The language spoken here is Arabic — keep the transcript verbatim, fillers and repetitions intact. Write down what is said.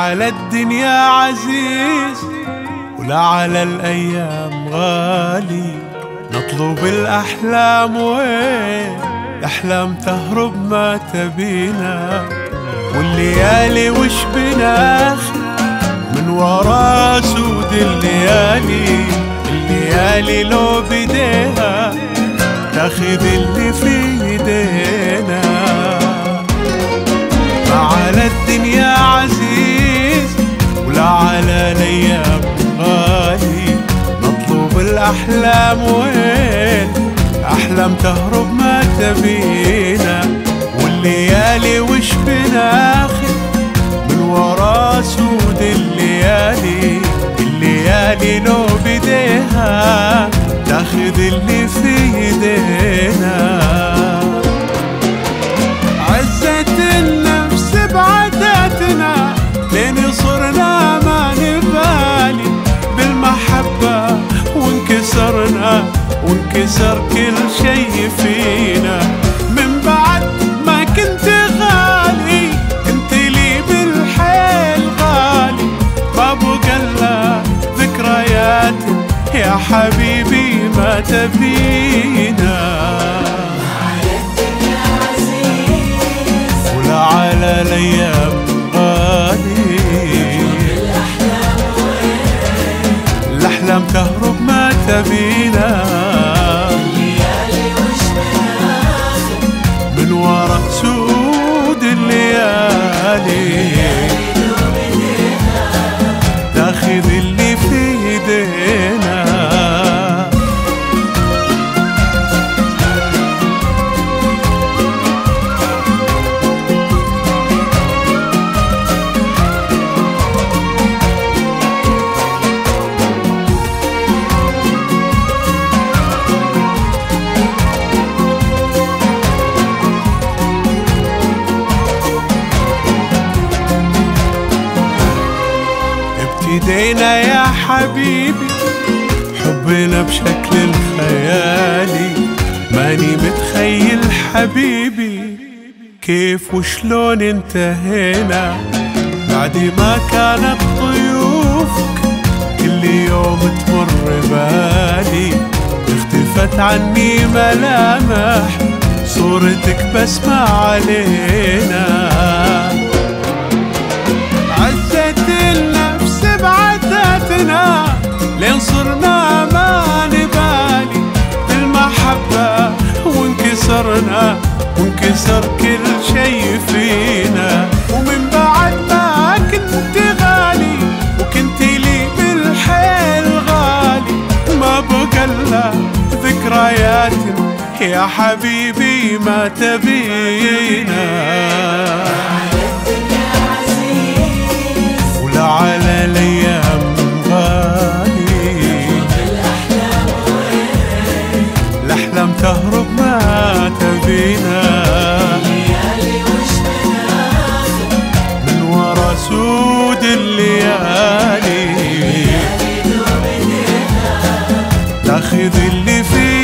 على الدنيا عزيز ولا على الأيام غالي. نطلب الأحلام وين الأحلام تهرب ما تبينا، والليالي وش بناخذ من ورا سود الليالي. الليالي لو بديها تاخذ اللي في ايدينا. ما على الدنيا عزيز ولا على الايام غالي. نطلب الاحلام وين احلام تهرب ما تبينا، والليالي وش بناخذ من ورا سود الليالي. الليالي لو بديها تاخذ اللي في ايدينا. عزت النفس بعدتنا لين صرنا ما نبالي بالمحبة، وانكسرنا وانكسر كل شي فينا. من بعد ما كنت غالي كنت لي بالحيل غالي، ما بقى لنا ذكريات يا حبيبي ما تبينا. ولا على الايام غالي. الاحلام تهرب ما تبينا، من ورا سود الليالي تاخذ اللي في ايدينا. ابتدينا يا حبيبي حبنا بشكل الخيالي. ماني متخيل حبيبي كيف وشلون انتهينا، بعد ما كانت ضيوفك كل يوم تمر بالي. اختفت عني ملامح صورتك بس ما علينا. لين صرنا ما نبالي بالمحبة، وانكسرنا وانكسر كل شي فينا. ومن بعد ما كنت غالي وكنت لي بالحيل غالي، ما بقى لنا ذكريات يا حبيبي ما تبينا. ولا على الايام الأحلام تهرب ما تبينا، من ورا سود الليالي تاخذ اللي فيه